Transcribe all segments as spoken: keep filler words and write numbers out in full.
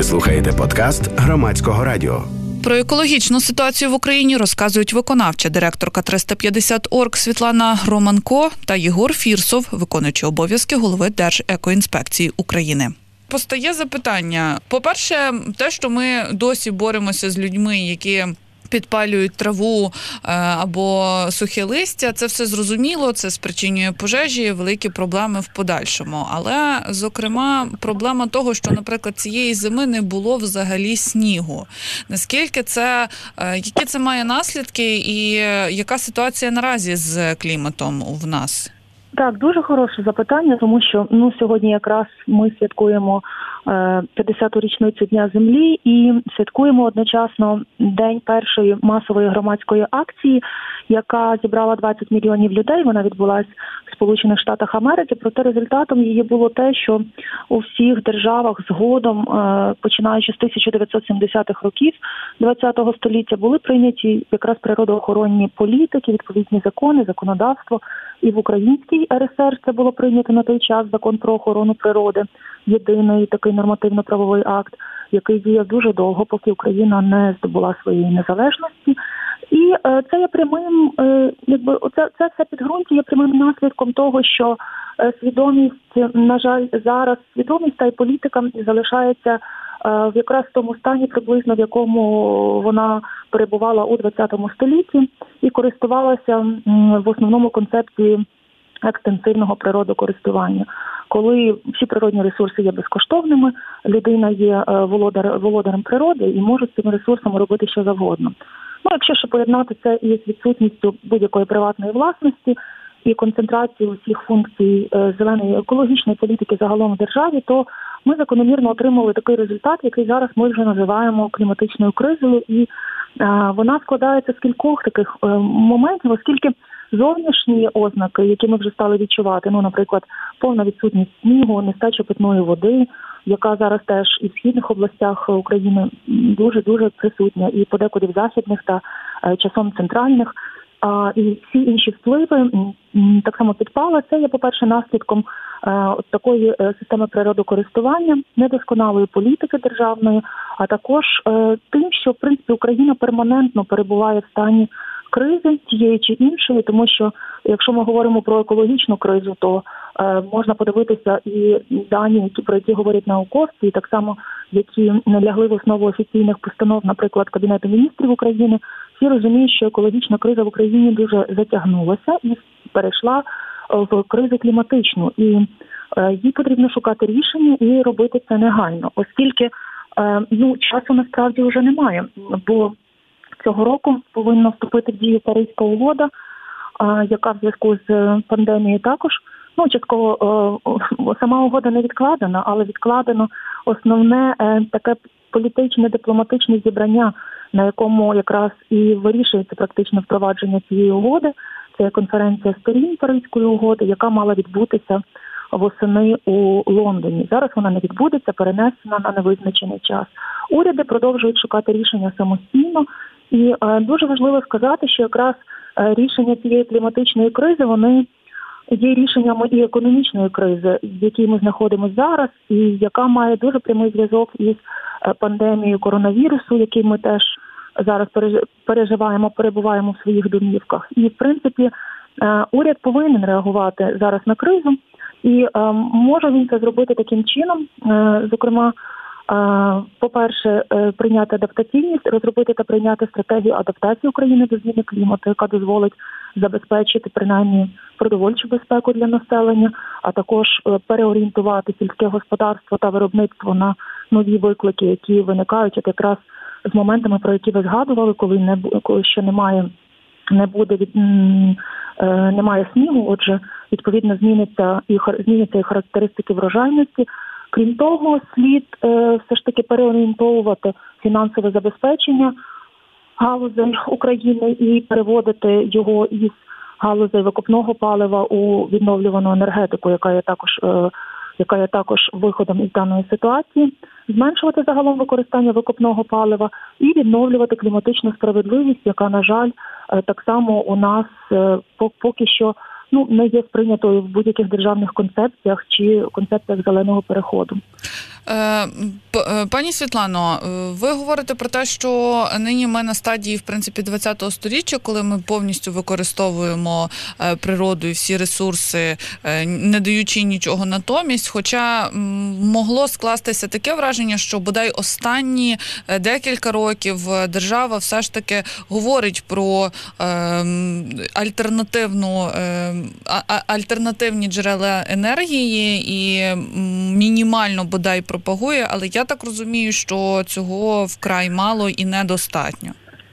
Ви слухаєте подкаст Громадського радіо. Про екологічну ситуацію в Україні розказують виконавча директорка триста п'ятдесят орг Світлана Романко та Єгор Фірсов, виконуючий обов'язки голови Держекоінспекції України. Постає запитання. По-перше, те, що ми досі боремося з людьми, які підпалюють траву або сухе листя, це все зрозуміло, це спричинює пожежі, великі проблеми в подальшому. Але, зокрема, проблема того, що, наприклад, цієї зими не було взагалі снігу. Наскільки це, які це має наслідки і яка ситуація наразі з кліматом в нас? Так, дуже хороше запитання, тому що ну сьогодні якраз ми святкуємо п'ятдесяту річницю Дня Землі і святкуємо одночасно день першої масової громадської акції, яка зібрала двадцять мільйонів людей. Вона відбулася в Сполучених Штатах Америки. Проте результатом її було те, що у всіх державах згодом, починаючи з тисяча дев'ятсот сімдесятих років ХХ століття, були прийняті якраз природоохоронні політики, відповідні закони, законодавство. І в Українській ер ес ер це було прийнято на той час закон про охорону природи, єдиний такий нормативно-правовий акт, який діяв дуже довго, поки Україна не здобула своєї незалежності. І е, це є прямим, е, якби це, це все підґрунтя є прямим наслідком того, що е, свідомість, на жаль, зараз свідомість та й політика залишається в якраз в тому стані, приблизно в якому вона перебувала у ХХ столітті і користувалася в основному концепцією екстенсивного природокористування. Коли всі природні ресурси є безкоштовними, людина є володар, володарем природи і може з цими ресурсами робити що завгодно. Ну, якщо ще поєднати це із відсутністю будь-якої приватної власності і концентрації усіх функцій зеленої екологічної політики загалом в державі, то ми закономірно отримали такий результат, який зараз ми вже називаємо кліматичною кризою, і а, вона складається з кількох таких е, моментів, оскільки зовнішні ознаки, які ми вже стали відчувати, ну, наприклад, повна відсутність снігу, нестача питної води, яка зараз теж і в східних областях України дуже-дуже присутня, і подекуди в західних та е, часом центральних, а, і всі інші впливи, так само підпали, це є, по-перше, наслідком от такої системи природокористування, недосконалої політики державної, а також тим, що, в принципі, Україна перманентно перебуває в стані кризи тієї чи іншої, тому що, якщо ми говоримо про екологічну кризу, то е, можна подивитися і дані, які, про які говорять науковці, і так само, які не лягли в основу офіційних постанов, наприклад, Кабінету міністрів України, всі розуміють, що екологічна криза в Україні дуже затягнулася і перейшла в кризу кліматичну, і е, їй потрібно шукати рішення і робити це негайно, оскільки е, ну, часу насправді вже немає, бо цього року повинна вступити в дію Паризька угода, е, яка в зв'язку з пандемією також, ну, частково е, сама угода не відкладена, але відкладено основне е, таке політичне, дипломатичне зібрання, на якому якраз і вирішується практично впровадження цієї угоди. Це конференція сторін Паризької угоди, яка мала відбутися восени у Лондоні. Зараз вона не відбудеться, перенесена на невизначений час. Уряди продовжують шукати рішення самостійно. І е, дуже важливо сказати, що якраз е, рішення цієї кліматичної кризи, вони є рішеннями і економічної кризи, в якій ми знаходимося зараз, і яка має дуже прямий зв'язок із е, пандемією коронавірусу, який ми теж зараз переживаємо, перебуваємо в своїх домівках. І, в принципі, уряд повинен реагувати зараз на кризу. І може він це зробити таким чином, зокрема, по-перше, прийняти адаптаційність, розробити та прийняти стратегію адаптації України до зміни клімату, яка дозволить забезпечити принаймні продовольчу безпеку для населення, а також переорієнтувати сільське господарство та виробництво на нові виклики, які виникають от якраз з моментами, про які ви згадували, коли не коли ще немає, не буде від немає снігу. Отже, відповідно зміниться і зміняться і характеристики врожайності. Крім того, слід е, все ж таки переорієнтовувати фінансове забезпечення галузей України і переводити його із галузей викопного палива у відновлювану енергетику, яка є також е, яка є також виходом із даної ситуації, зменшувати загалом використання викопного палива і відновлювати кліматичну справедливість, яка, на жаль, так само у нас поки що ну, не є сприйнятою в будь-яких державних концепціях чи концепціях зеленого переходу. Пані Світлано, ви говорите про те, що нині ми на стадії, в принципі, ХХ століття, коли ми повністю використовуємо природу і всі ресурси, не даючи нічого натомість, хоча могло скластися таке враження, що бодай останні декілька років держава все ж таки говорить про альтернативну, альтернативні джерела енергії і мінімально бодай пропагує, але я так розумію, що цього вкрай мало і недостатньо.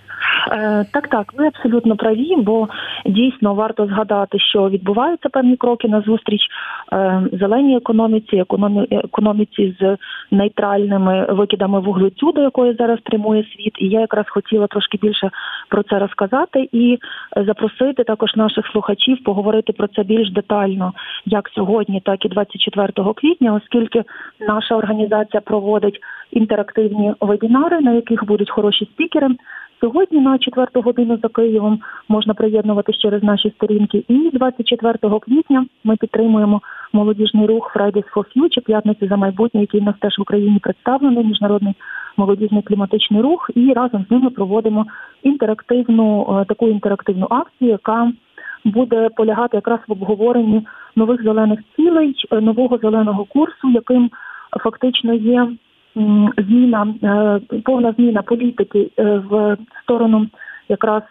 Так, так, ви абсолютно праві, бо дійсно варто згадати, що відбуваються певні кроки назустріч зеленій економіці, економі... економіці з нейтральними викидами вуглецю, до якої зараз прямує світ. І я якраз хотіла трошки більше про це розказати і запросити також наших слухачів поговорити про це більш детально, як сьогодні, так і двадцять четвертого квітня, оскільки наша організація проводить інтерактивні вебінари, на яких будуть хороші спікери. Сьогодні на четверту годину за Києвом можна приєднуватись через наші сторінки. І двадцять четвертого квітня ми підтримуємо молодіжний рух Fridays for Future, п'ятниці за майбутнє, який у нас теж в Україні представлений, міжнародний молодіжний кліматичний рух. І разом з ними проводимо інтерактивну, таку інтерактивну акцію, яка буде полягати якраз в обговоренні нових зелених цілей, нового зеленого курсу, яким фактично є зміна, повна зміна політики в сторону якраз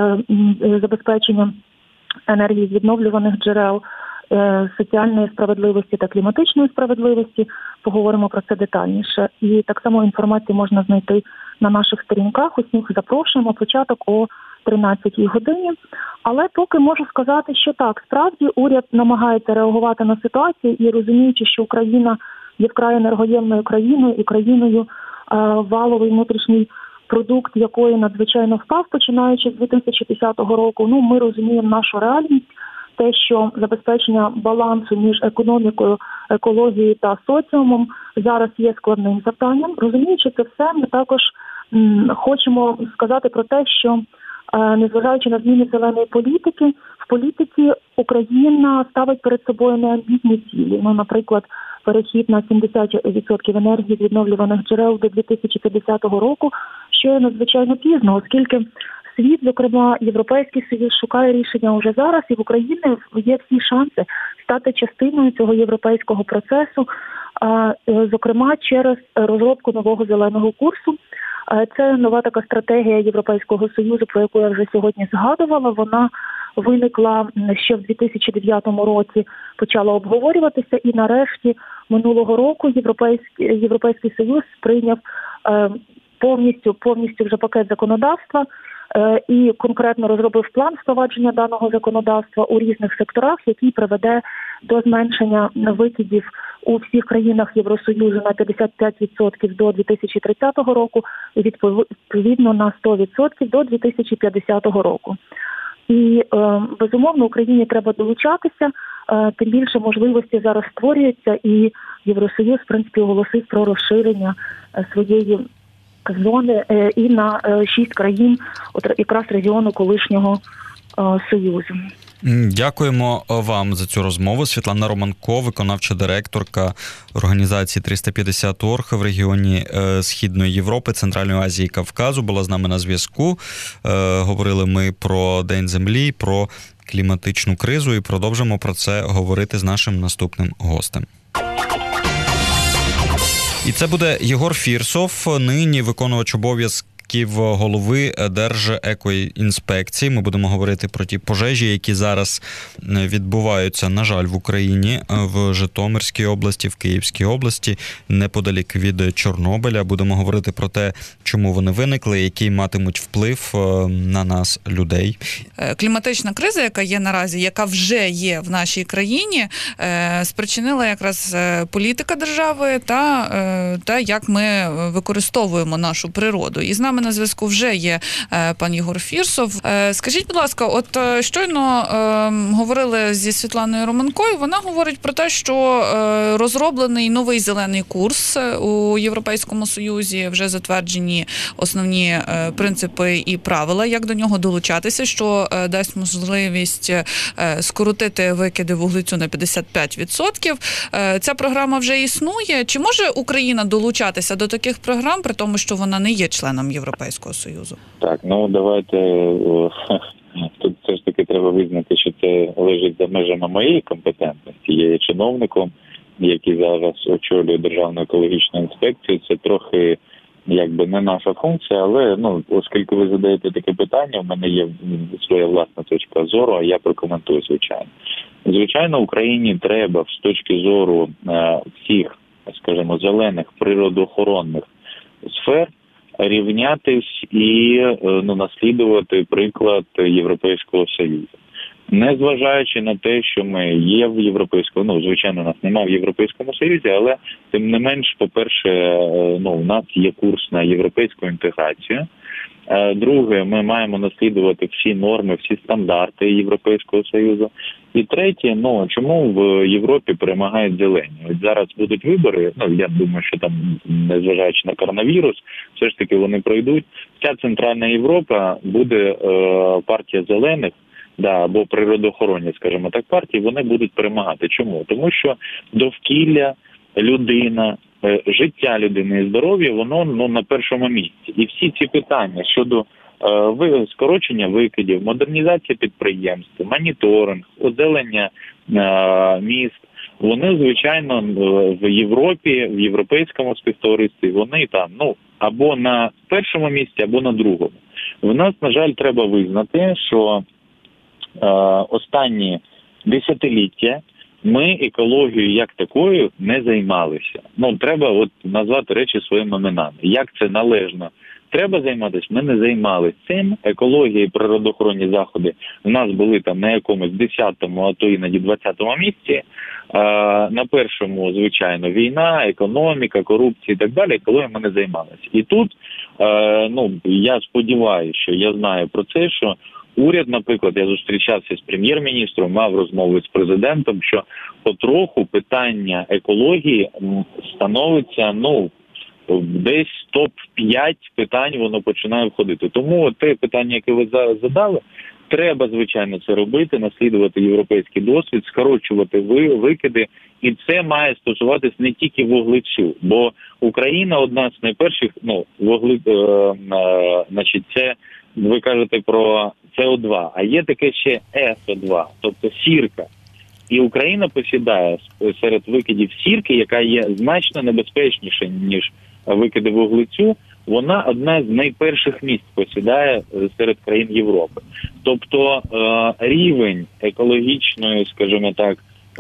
забезпечення енергії з відновлюваних джерел, соціальної справедливості та кліматичної справедливості. Поговоримо про це детальніше. І так само інформацію можна знайти на наших сторінках. Усіх запрошуємо. Початок о тринадцятій годині. Але поки можу сказати, що так, справді уряд намагається реагувати на ситуацію і розуміючи, що Україна є вкрай енергоємною країною і країною, валовий внутрішній продукт якої надзвичайно впав, починаючи з дві тисячі десятого року. Ну, ми розуміємо нашу реальність, те, що забезпечення балансу між економікою, екологією та соціумом зараз є складним завданням. Розуміючи це все, ми також м, хочемо сказати про те, що незважаючи на зміни зеленої політики, в політиці Україна ставить перед собою неамбітні цілі. Ну, наприклад, перехід на сімдесят відсотків енергії з відновлюваних джерел до дві тисячі п'ятдесятого року, що є надзвичайно пізно, оскільки світ, зокрема Європейський Союз, шукає рішення уже зараз, і в Україні є всі шанси стати частиною цього європейського процесу, зокрема через розробку нового зеленого курсу. Це нова така стратегія Європейського Союзу, про яку я вже сьогодні згадувала. Вона виникла ще в дві тисячі дев'ятому році, почала обговорюватися, і нарешті минулого року Європейський, Європейський Союз прийняв е, повністю, повністю вже пакет законодавства е, і конкретно розробив план впровадження даного законодавства у різних секторах, який приведе до зменшення викидів у всіх країнах Євросоюзу на п'ятдесят п'ять відсотків до дві тисячі тридцятого року і відповідно на сто відсотків до дві тисячі п'ятдесятого року. І, е, безумовно, Україні треба долучатися, е, тим більше можливості зараз створюються, і Євросоюз, в принципі, оголосив про розширення е, своєї зони е, і на е, шість країн, от якраз регіону колишнього е, Союзу. Дякуємо вам за цю розмову. Світлана Романко, виконавча директорка організації триста п'ятдесят орг в регіоні Східної Європи, Центральної Азії і Кавказу, була з нами на зв'язку. Говорили ми про День землі, про кліматичну кризу і продовжимо про це говорити з нашим наступним гостем. І це буде Єгор Фірсов, нині виконувач обов'язків голови Держекоінспекції. Ми будемо говорити про ті пожежі, які зараз відбуваються, на жаль, в Україні, в Житомирській області, в Київській області, неподалік від Чорнобиля. Будемо говорити про те, чому вони виникли, який матимуть вплив на нас, людей. Кліматична криза, яка є наразі, яка вже є в нашій країні, спричинила якраз політика держави та те, як ми використовуємо нашу природу. І з нами нами на зв'язку вже є пан Єгор Фірсов. Скажіть, будь ласка, от щойно говорили зі Світланою Романкою, вона говорить про те, що розроблений новий зелений курс у Європейському Союзі, вже затверджені основні принципи і правила, як до нього долучатися, що дасть можливість скоротити викиди вуглецю на п'ятдесят п'ять відсотків. Ця програма вже існує. Чи може Україна долучатися до таких програм, при тому, що вона не є членом Європейського Союзу? Так, ну давайте, тут все ж таки треба визнати, що це лежить за межами моєї компетентності. Я є чиновником, який зараз очолює Державну екологічну інспекцію. Це трохи якби не наша функція, але ну оскільки ви задаєте таке питання, в мене є своя власна точка зору, а я прокоментую, звичайно. Звичайно, Україні треба з точки зору е, всіх, скажімо, зелених природоохоронних сфер рівнятись і е, ну, наслідувати приклад Європейського Союзу. Незважаючи на те, що ми є в Європейському, ну, звичайно, нас немає в Європейському Союзі, але тим не менш, по-перше, ну, у нас є курс на європейську інтеграцію. Друге, ми маємо наслідувати всі норми, всі стандарти Європейського Союзу. І третє, ну, чому в Європі перемагають зелені? От зараз будуть вибори, ну, я думаю, що там, незважаючи на коронавірус, все ж таки вони пройдуть. Вся Центральна Європа буде е, партія зелених, да, або природоохоронні, скажімо так, партії, вони будуть перемагати. Чому? Тому що довкілля, людина, життя людини і здоров'я, воно ну, на першому місці. І всі ці питання щодо е, скорочення викидів, модернізація підприємств, моніторинг, озелення е, міст, вони, звичайно, в Європі, в європейському співтоваристві, вони там, ну, або на першому місці, або на другому. В нас, на жаль, треба визнати, що е, останні десятиліття ми екологією як такою не займалися. Ну, треба от назвати речі своїми іменами. Як це належно треба займатися, ми не займалися цим. Екологія і природоохоронні заходи у нас були там на якомусь десятому, а то іноді двадцятому місці. А, на першому, звичайно, війна, економіка, корупція і так далі. Екологією ми не займалися. І тут, а, ну, я сподіваюся, що я знаю про це, що уряд, наприклад, я зустрічався з прем'єр-міністром, мав розмови з президентом, що потроху питання екології становиться, ну, десь топ п'ять питань воно починає входити. Тому те питання, яке ви задали, треба, звичайно, це робити, наслідувати європейський досвід, скорочувати викиди, і це має стосуватись не тільки вуглецю, бо Україна одна з найперших, ну, вугли, е, е, значить, це, ви кажете про С О два, а є таке ще С О два, тобто сірка. І Україна посідає серед викидів сірки, яка є значно небезпечніша, ніж викиди вуглецю, вона одна з найперших місць посідає серед країн Європи. Тобто рівень екологічної, скажімо так,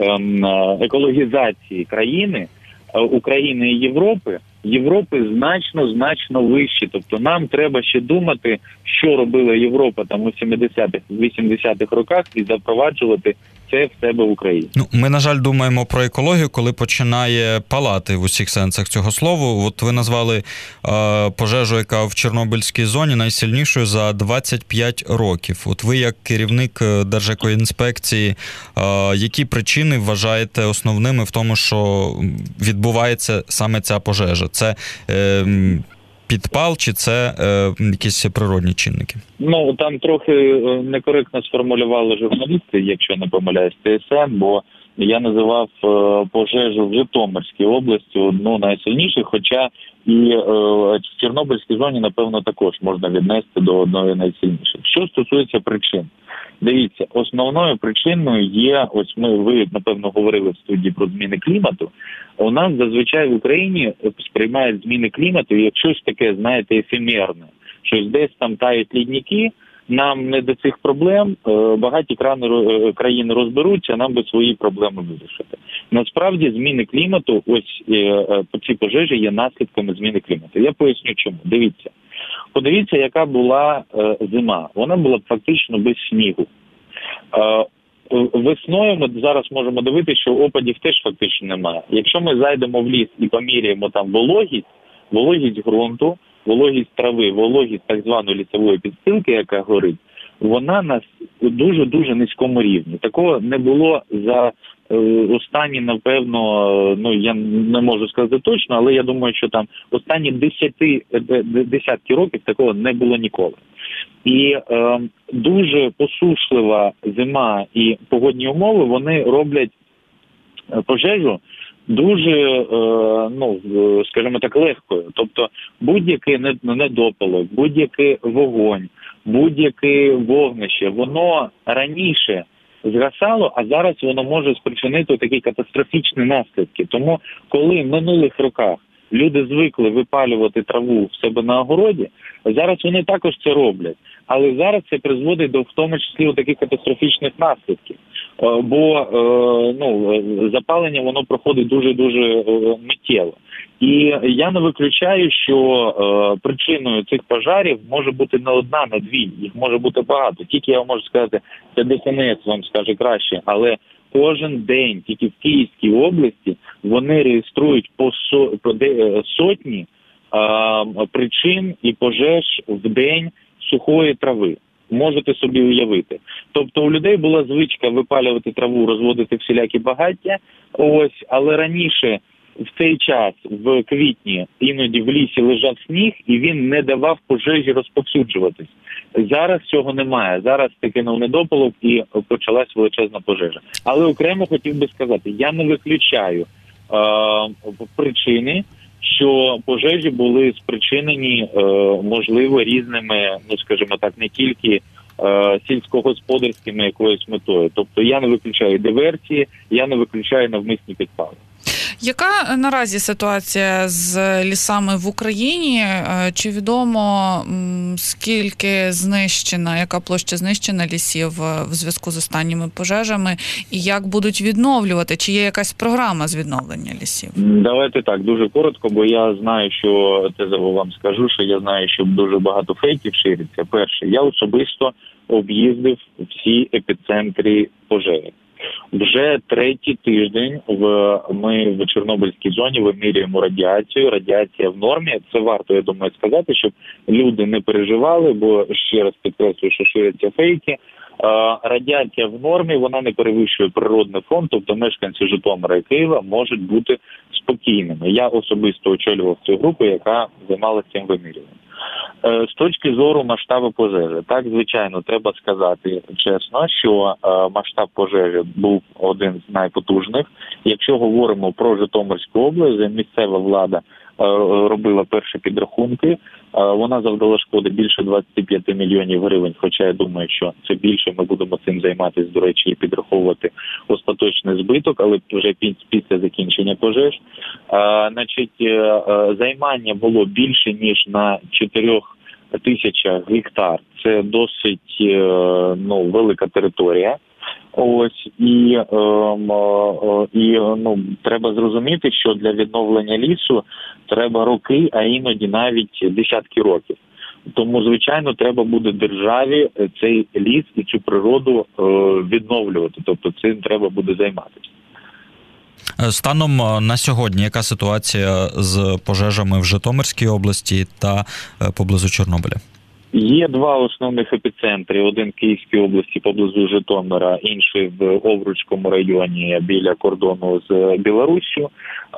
екологізації країни, України і Європи, Європи значно-значно вищі. Тобто нам треба ще думати, що робила Європа там у сімдесятих, вісімдесятих роках і запроваджувати це в себе в Україні. Ну, ми, на жаль, думаємо про екологію, коли починає палати в усіх сенсах цього слова. От ви назвали е, пожежу, яка в Чорнобильській зоні найсильнішою за двадцять п'ять років. От ви, як керівник Держекоінспекції, е, які причини вважаєте основними в тому, що відбувається саме ця пожежа? Це е, підпал чи це е, якісь природні чинники? Ну, там трохи некоректно сформулювали журналісти, якщо не помиляюсь, Т С Н, бо я називав е, пожежу в Житомирській області одну найсильніших, хоча і е, в Чорнобильській зоні, напевно, також можна віднести до одної найсильніших. Що стосується причин? Дивіться, основною причиною є, ось ми, ви, напевно, говорили в студії про зміни клімату. У нас зазвичай в Україні сприймають зміни клімату як щось таке, знаєте, ефемерне. Щось десь там тають лідники, нам не до цих проблем, багаті країни розберуться, нам би свої проблеми вирішити. Насправді зміни клімату, ось по цій пожежі є наслідками зміни клімату. Я поясню чому. Дивіться. Подивіться, яка була е, зима. Вона була фактично без снігу. Е, весною ми зараз можемо дивитися, що опадів теж фактично немає. Якщо ми зайдемо в ліс і поміряємо там вологість, вологість ґрунту, вологість трави, вологість так званої лісової підстилки, яка горить, вона на дуже-дуже низькому рівні. Такого не було за е, останні, напевно, ну я не можу сказати точно, але я думаю, що там останні десяти, десятки років такого не було ніколи. І е, дуже посушлива зима і погодні умови, вони роблять пожежу дуже, е, ну, скажімо так, легкою. Тобто будь-який недопалок, будь-який вогонь, будь-яке вогнище, воно раніше згасало, а зараз воно може спричинити такі катастрофічні наслідки. Тому, коли в минулих роках люди звикли випалювати траву в себе на огороді, зараз вони також це роблять. Але зараз це призводить до, в тому числі, таких катастрофічних наслідків. Бо ну, запалення, воно проходить дуже-дуже миттєво. І я не виключаю, що е, причиною цих пожарів може бути не одна, не дві, їх може бути багато. Тільки я вам можу сказати, це ДСНС вам скаже краще, але кожен день тільки в Київській області вони реєструють по, со, по де, сотні е, причин і пожеж в день сухої трави. Можете собі уявити. Тобто у людей була звичка випалювати траву, розводити всілякі багаття, ось, але раніше в цей час, в квітні, іноді в лісі лежав сніг, і він не давав пожежі розповсюджуватись. Зараз цього немає. Зараз кинув недопалок і почалась величезна пожежа. Але окремо хотів би сказати, я не виключаю е, причини, що пожежі були спричинені, е, можливо, різними, ну, скажімо так, не тільки е, сільськогосподарськими якоюсь метою. Тобто я не виключаю диверсії, я не виключаю навмисні підпали. Яка наразі ситуація з лісами в Україні? Чи відомо, скільки знищена, яка площа знищена лісів в зв'язку з останніми пожежами? І як будуть відновлювати? Чи є якась програма з відновлення лісів? Давайте так, дуже коротко, бо я знаю, що, це вам скажу, що я знаю, що дуже багато фейків шириться. Перше, я особисто об'їздив всі епіцентри пожежі. Вже третій тиждень в ми в Чорнобильській зоні вимірюємо радіацію. Радіація в нормі. Це варто, я думаю, сказати, щоб люди не переживали, бо ще раз підкреслюю, що ширяться фейки. Радіація в нормі, вона не перевищує природний фон, тобто мешканці Житомира і Києва можуть бути спокійними. Я особисто очолював цю групу, яка займалася цим вимірюванням. З точки зору масштабу пожежі, так, звичайно, треба сказати чесно, що масштаб пожежі був один з найпотужних. Якщо говоримо про Житомирську область, місцева влада робила перші підрахунки, вона завдала шкоди більше двадцять п'ять мільйонів гривень, хоча я думаю, що це більше, ми будемо цим займатися, до речі, і підраховувати остаточний збиток, але вже після закінчення пожеж. А, значить, займання було більше, ніж на чотирьох тисячах гектар. Це досить ну, велика територія. Ось і, е, е, і ну, треба зрозуміти, що для відновлення лісу треба роки, а іноді навіть десятки років. Тому, звичайно, треба буде державі цей ліс і цю природу е, відновлювати. Тобто цим треба буде займатися. Станом на сьогодні, яка ситуація з пожежами в Житомирській області та поблизу Чорнобиля? Є два основних епіцентри. Один в Київській області поблизу Житомира, інший в Овруцькому районі біля кордону з Білоруссю.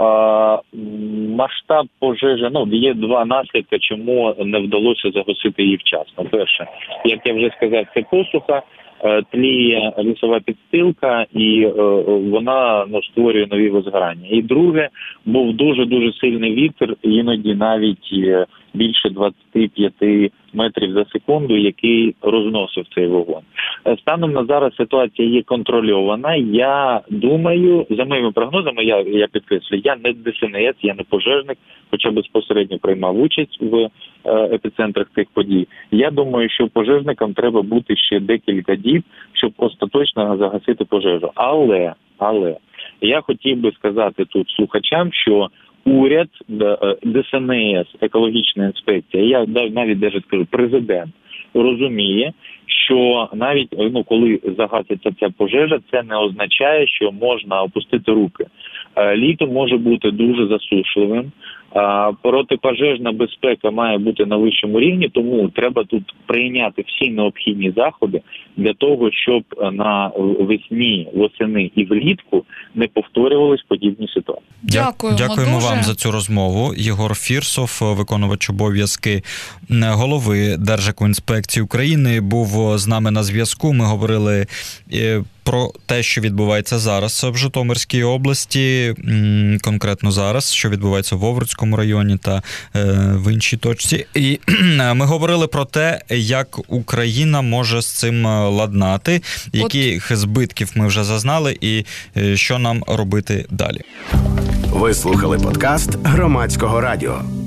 Масштаб пожежі, ну, є два наслідки, чому не вдалося загасити її вчасно. Перше, як я вже сказав, це посуха, тліє лісова підстилка, і е, вона ну, створює нові возгорання. І друге, був дуже-дуже сильний вітер, іноді навіть більше двадцять п'ять метрів за секунду, який розносив цей вогонь. Станом на зараз ситуація є контрольована. Я думаю, за моїми прогнозами, я, я підкреслюю, я не ДСНС, я не пожежник, хоча безпосередньо приймав участь в е, епіцентрах цих подій. Я думаю, що пожежникам треба бути ще декілька діб, щоб остаточно загасити пожежу. Але, але, я хотів би сказати тут слухачам, що уряд, ДСНС, екологічна інспекція, я навіть навіть скажу, президент розуміє, що навіть ну, коли загаситься ця пожежа, це не означає, що можна опустити руки. Літо може бути дуже засушливим, Протипожежна безпека має бути на вищому рівні, тому треба тут прийняти всі необхідні заходи для того, щоб на весні, восени і влітку не повторювались подібні ситуації. Дякуємо, Дякуємо дуже. вам за цю розмову. Єгор Фірсов, виконувач обов'язки голови Держекоінспекції України, був з нами на зв'язку. Ми говорили про те, що відбувається зараз в Житомирській області, конкретно зараз, що відбувається в Вовруцькому районі та в іншій точці. І ми говорили про те, як Україна може з цим ладнати, яких збитків ми вже зазнали і що нам робити далі. Ви слухали подкаст Громадського радіо.